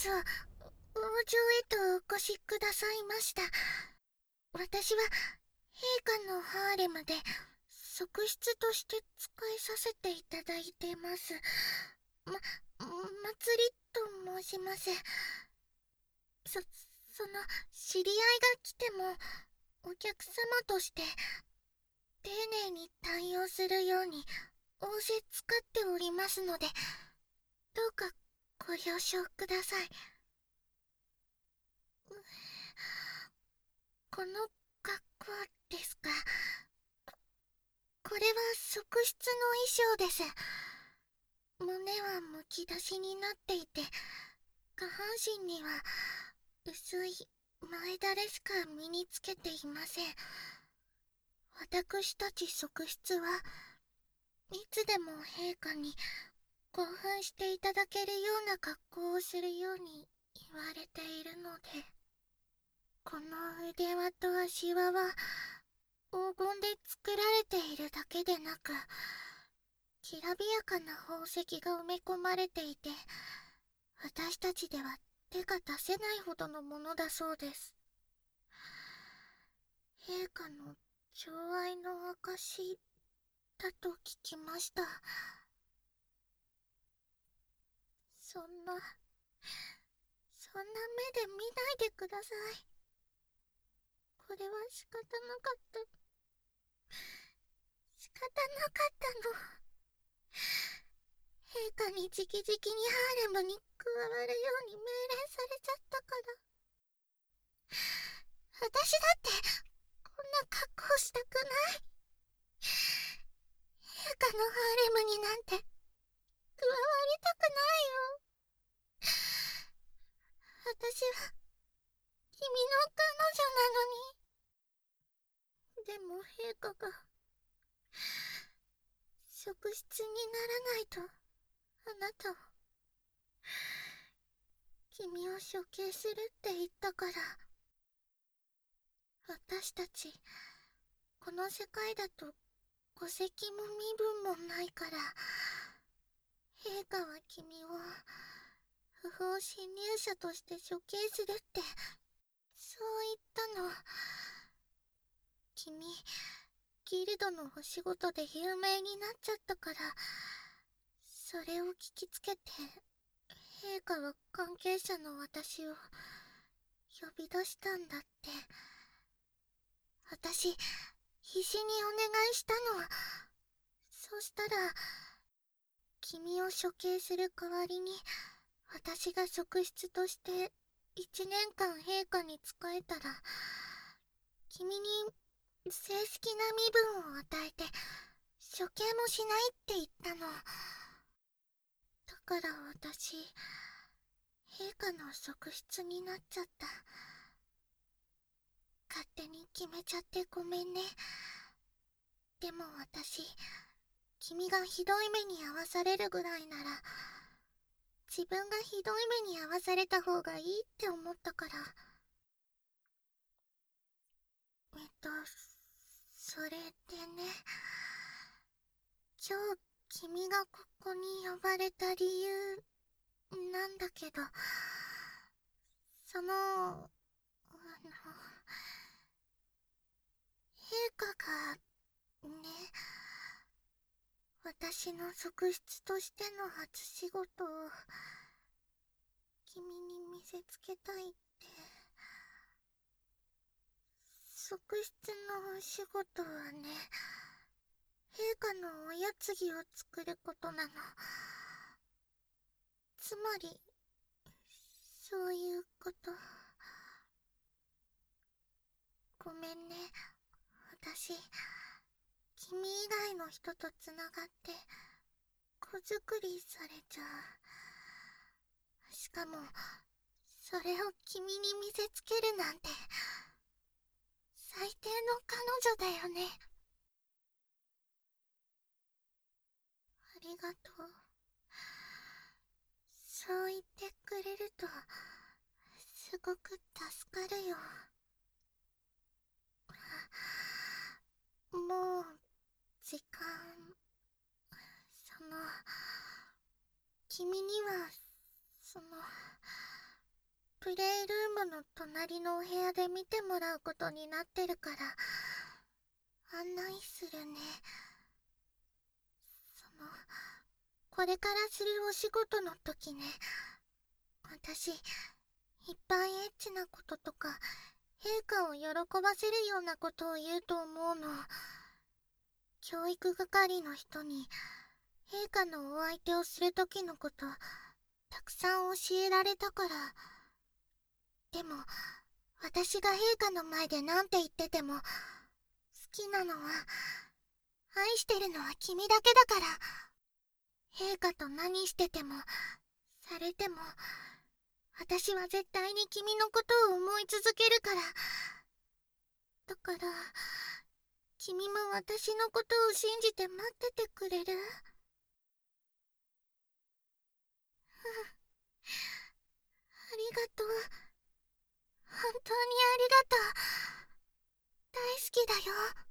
王城へとお越しくださいました。私は陛下のハーレムで側室として使いさせていただいてます。まつりと申します。その知り合いが来てもお客様として丁寧に対応するように仰せ使っておりますので、どうかご了承ください。この格好ですか。これは側室の衣装です。胸はむき出しになっていて、下半身には薄い前だれしか身につけていません。私たち側室はいつでも陛下に興奮していただけるような格好をするように言われているので、この腕輪と足輪は黄金で作られているだけでなく、きらびやかな宝石が埋め込まれていて、私たちでは手が出せないほどのものだそうです。陛下の寵愛の証だと聞きました。そんな目で見ないでください。これは仕方なかった。仕方なかったの。陛下に直々にハーレムに加わるように命令されちゃったから。私だってこんな格好したくない。陛下のハーレムになんて加わりたくないよ。私は君の彼女なのに。でも陛下が側室にならないとあなたを、君を処刑するって言ったから。私たちこの世界だと戸籍も身分もないから、陛下は君を不法侵入者として処刑するってそう言ったの。君ギルドのお仕事で有名になっちゃったから、それを聞きつけて陛下は関係者の私を呼び出したんだって。私必死にお願いしたの。そしたら君を処刑する代わりに、私が側室として1年間陛下に仕えたら、君に正式な身分を与えて処刑もしないって言ったの。だから私陛下の側室になっちゃった。勝手に決めちゃってごめんね。でも私、君がひどい目に遭わされるぐらいなら、自分がひどい目に遭わされた方がいいって思ったから。それでね、今日君がここに呼ばれた理由なんだけど、陛下がね、私の側室としての初仕事を君に見せつけたいって。側室のお仕事はね、陛下のおやつぎを作ることなの。つまりそういうこと。ごめんね、私君以外の人とつながって子作りされちゃう。しかもそれを君に見せつけるなんて最低の彼女だよね。ありがとう。そう言ってくれるとすごく助かるよ。もう時間、その君にはプレイルームの隣のお部屋で見てもらうことになってるから案内するね。これからするお仕事の時ね、私いっぱいエッチなこととか陛下を喜ばせるようなことを言うと思うの。教育係の人に陛下のお相手をする時のことたくさん教えられたから。でも私が陛下の前でなんて言ってても、好きなのは愛してるのは君だけだから。陛下と何しててもされても私は絶対に君のことを思い続けるから。だから君も私のことを信じて待っててくれる？ありがとう。本当にありがとう。大好きだよ。